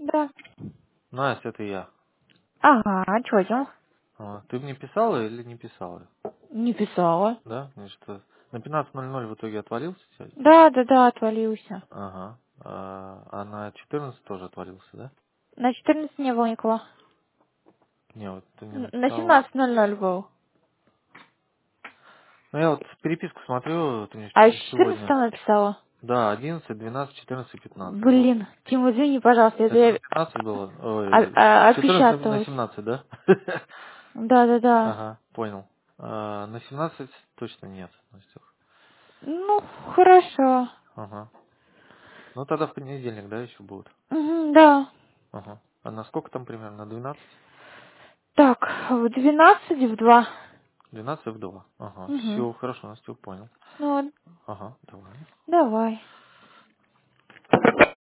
Да. Настя, это я. Ага, а чё делал? Ты мне писала или не писала? Не писала. Да? Значит, на 15:00 в итоге отвалился текст? Да, отвалился. Ага. А на 14 тоже отвалился, да? На 14 не было никого. Не, вот ты мне На написала. 17:00 был. Ну, я вот переписку смотрю, ты мне А с 14 сегодня. написала. Да, 11, 12, 14 и 15 было. Блин, Тим, извини, пожалуйста, Это на это 15 было? Ой, с 14 на опечаталась. 17, да? Да. Ага, понял. На 17 точно нет, Настюх. Ну, хорошо. Ага. Ну, тогда в понедельник, да, еще будут? Угу, да. Ага. А на сколько там примерно? На 12? Так, в 12 в 2. 12 в 2. Ага. Угу. Все, хорошо, Настюх, понял. Ну, Ага, давай. давай.